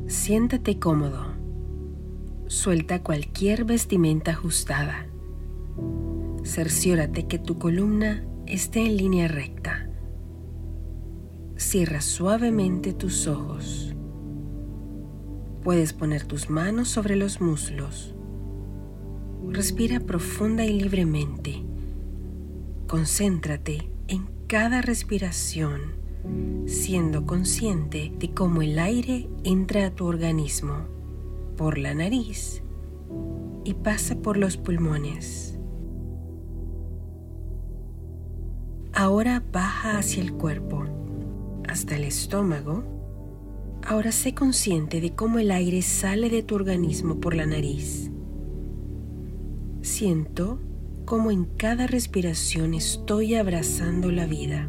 Siéntate cómodo. Suelta cualquier vestimenta ajustada. Cerciórate que tu columna esté en línea recta. Cierra suavemente tus ojos. Puedes poner tus manos sobre los muslos. Respira profunda y libremente. Concéntrate en cada respiración, siendo consciente de cómo el aire entra a tu organismo por la nariz y pasa por los pulmones. Ahora baja hacia el cuerpo, hasta el estómago. Ahora sé consciente de cómo el aire sale de tu organismo por la nariz. Siento cómo en cada respiración estoy abrazando la vida.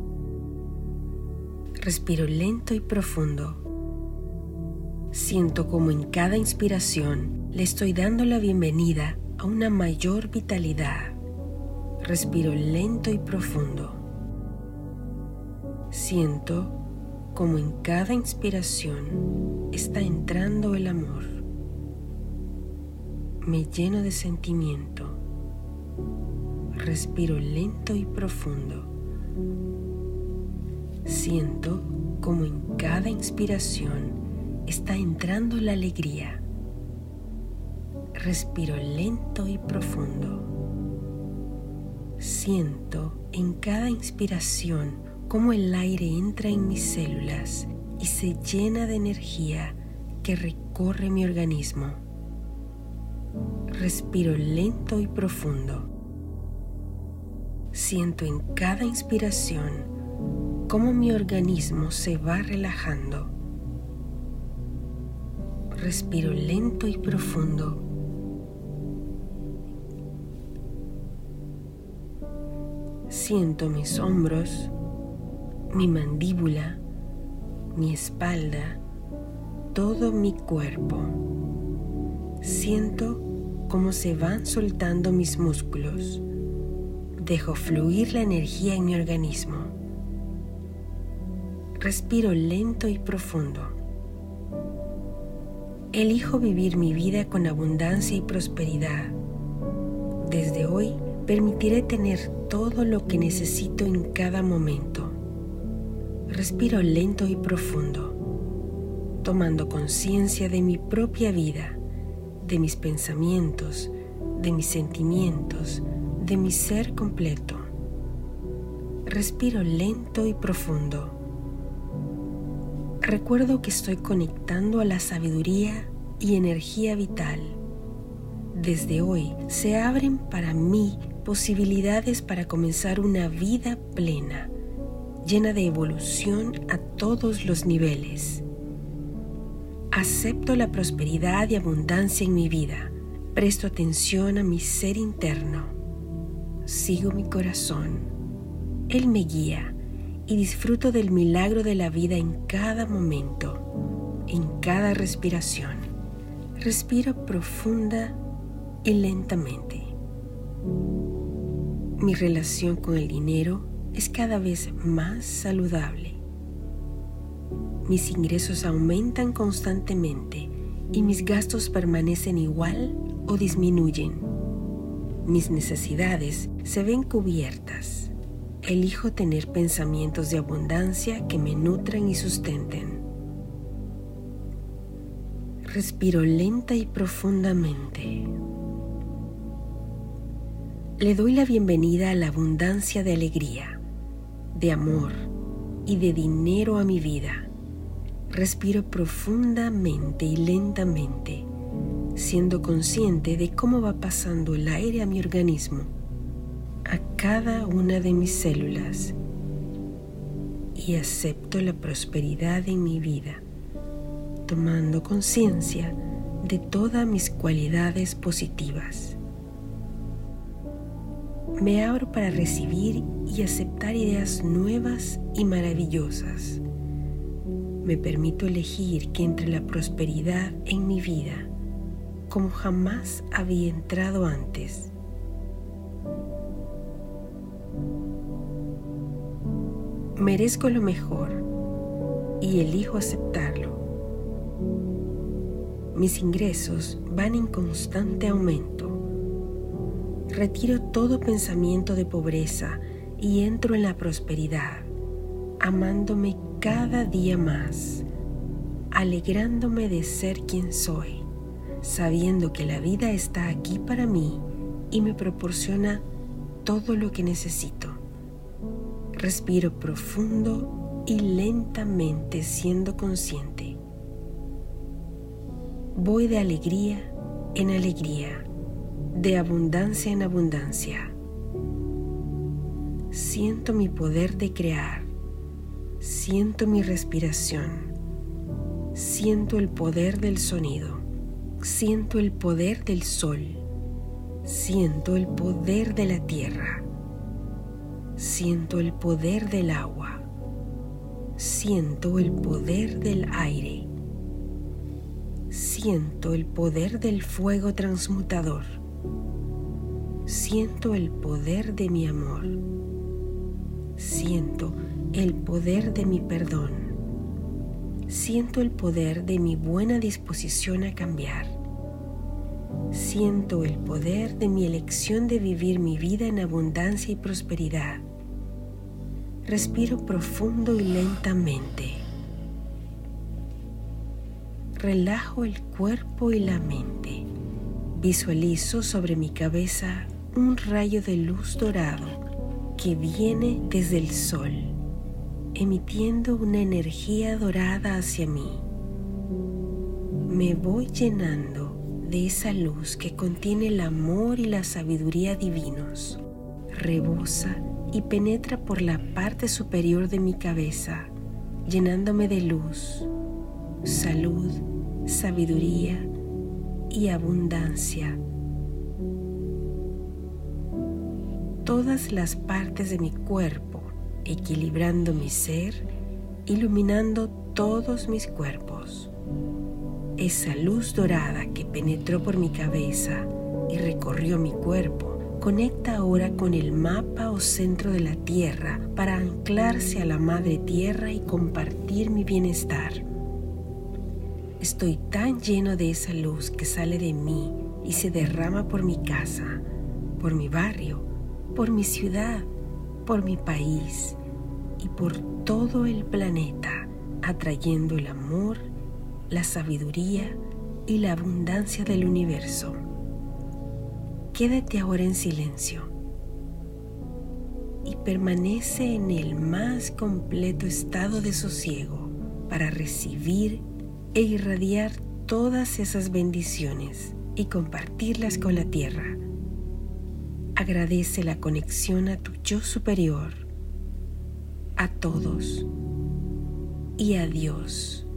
Respiro lento y profundo. Siento cómo en cada inspiración le estoy dando la bienvenida a una mayor vitalidad. Respiro lento y profundo. Siento cómo en cada inspiración está entrando el amor. Me lleno de sentimiento. Respiro lento y profundo. Siento cómo en cada inspiración está entrando la alegría. Respiro lento y profundo. Siento en cada inspiración cómo el aire entra en mis células y se llena de energía que recorre mi organismo. Respiro lento y profundo. Siento en cada inspiración cómo mi organismo se va relajando. Respiro lento y profundo. Siento mis hombros, mi mandíbula, mi espalda, todo mi cuerpo. Siento cómo se van soltando mis músculos. Dejo fluir la energía en mi organismo. Respiro lento y profundo. Elijo vivir mi vida con abundancia y prosperidad. Desde hoy permitiré tener todo lo que necesito en cada momento. Respiro lento y profundo, tomando conciencia de mi propia vida, de mis pensamientos, de mis sentimientos, de mi ser completo. Respiro lento y profundo. Recuerdo que estoy conectando a la sabiduría y energía vital. Desde hoy se abren para mí posibilidades para comenzar una vida plena, llena de evolución a todos los niveles. Acepto la prosperidad y abundancia en mi vida. Presto atención a mi ser interno. Sigo mi corazón. Él me guía y disfruto del milagro de la vida en cada momento, en cada respiración. Respiro profunda y lentamente. Mi relación con el dinero es cada vez más saludable. Mis ingresos aumentan constantemente y mis gastos permanecen igual o disminuyen. Mis necesidades se ven cubiertas. Elijo tener pensamientos de abundancia que me nutran y sustenten. Respiro lenta y profundamente. Le doy la bienvenida a la abundancia de alegría, de amor y de dinero a mi vida. Respiro profundamente y lentamente, siendo consciente de cómo va pasando el aire a mi organismo, a cada una de mis células, y acepto la prosperidad en mi vida, tomando conciencia de todas mis cualidades positivas. Me abro para recibir y aceptar ideas nuevas y maravillosas. Me permito elegir que entre la prosperidad en mi vida como jamás había entrado antes. Merezco lo mejor y elijo aceptarlo. Mis ingresos van en constante aumento. Retiro todo pensamiento de pobreza y entro en la prosperidad, amándome cada día más, alegrándome de ser quien soy, sabiendo que la vida está aquí para mí y me proporciona todo lo que necesito. Respiro profundo y lentamente siendo consciente. Voy de alegría en alegría, de abundancia en abundancia. Siento mi poder de crear, siento mi respiración, siento el poder del sonido, siento el poder del sol, siento el poder de la tierra, siento el poder del agua, siento el poder del aire, siento el poder del fuego transmutador, siento el poder de mi amor, siento el poder de mi perdón, siento el poder de mi buena disposición a cambiar, siento el poder de mi elección de vivir mi vida en abundancia y prosperidad. Respiro profundo y lentamente. Relajo el cuerpo y la mente. Visualizo sobre mi cabeza un rayo de luz dorado que viene desde el sol, emitiendo una energía dorada hacia mí. Me voy llenando de esa luz que contiene el amor y la sabiduría divinos. Rebosa y penetra por la parte superior de mi cabeza, llenándome de luz, salud, sabiduría y abundancia. Todas las partes de mi cuerpo, equilibrando mi ser, iluminando todos mis cuerpos. Esa luz dorada que penetró por mi cabeza y recorrió mi cuerpo, conecta ahora con el mapa o centro de la Tierra para anclarse a la Madre Tierra y compartir mi bienestar. Estoy tan lleno de esa luz que sale de mí y se derrama por mi casa, por mi barrio, por mi ciudad, por mi país y por todo el planeta, atrayendo el amor, la sabiduría y la abundancia del universo. Quédate ahora en silencio y permanece en el más completo estado de sosiego para recibir e irradiar todas esas bendiciones y compartirlas con la tierra. Agradece la conexión a tu yo superior, a todos y a Dios.